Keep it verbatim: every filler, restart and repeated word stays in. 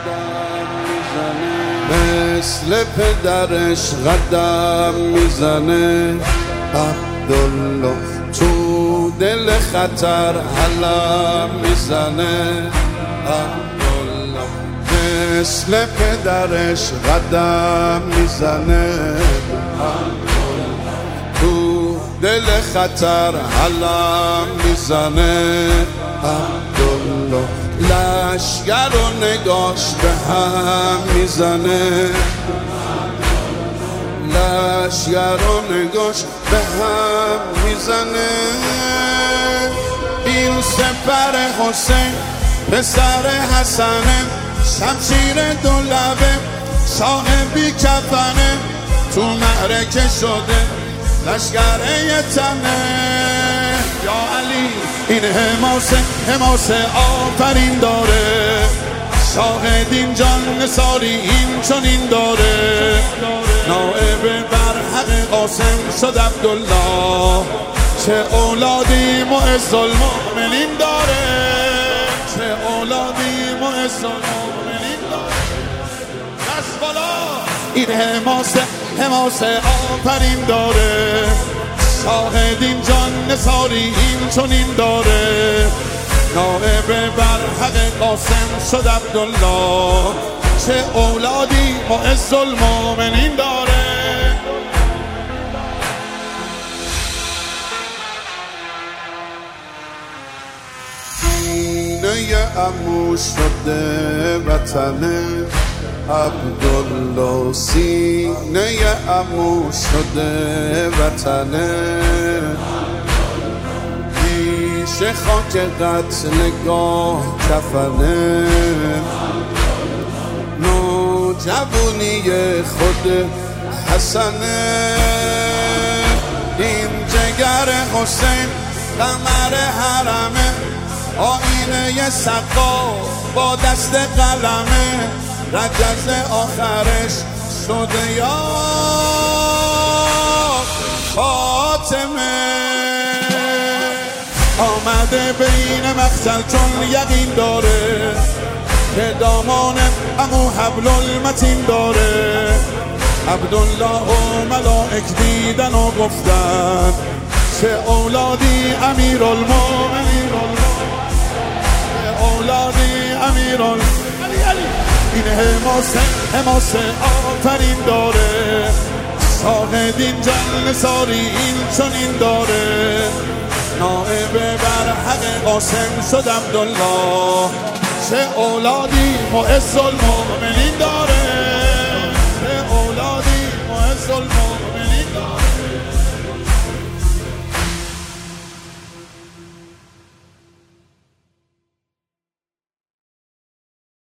قدم میزنه، مثل پدرش قدم میزنه. عبدالله تو دل خطر علم میزنه. عبدالله مثل پدرش قدم میزنه. تو دل خطر علم میزنه. عبدالله لشگر و نگاش به هم میزنه. لشگر و نگاش به هم میزنه. این سپر حسین پسر حسنه، شمشیر دو لبه صاحبی کفنه، تو معرکه شده لشگر یتمه. یا علی این حماسه حماسه آفرین داره، شاهد این جان نثاری این چنین داره. نائب برحق قاسم شد عبدالله، چه اولادی معز المؤمنین داره. چه اولادی معز المؤمنین داره. دست بالا. این حماسه حماسه آفرین داره، شاهد این جان نثاری این چنین داره. نائب برحق قاسم شد عبدالله، چه اولادی معز المؤمنین داره. سینه عمو شده وطنه، عبدالله سینه عمو شده وطنه. پیش خاک قتل گاه کفنه، نوجوانی خود حسنه. این جگر حسین قمر حرمه، آینه سقا با دست قلمه. رجز آخرش شده یا فاطمه. آمده بین مقتل چون یقین داره، که دامان عمو حبل المتین داره. عبدالله و ملائک دیدن و گفتن، چه اولادی امیر المؤمنین. چه اولادی امیر المؤمنین. این حماسه حماسه آفرین داره، شاهد این جان نثاری این چنین داره. نائب برحق قاسم شد عبدالله، چه اولادی معز المؤمنین داره. چه اولادی معز المؤمنین.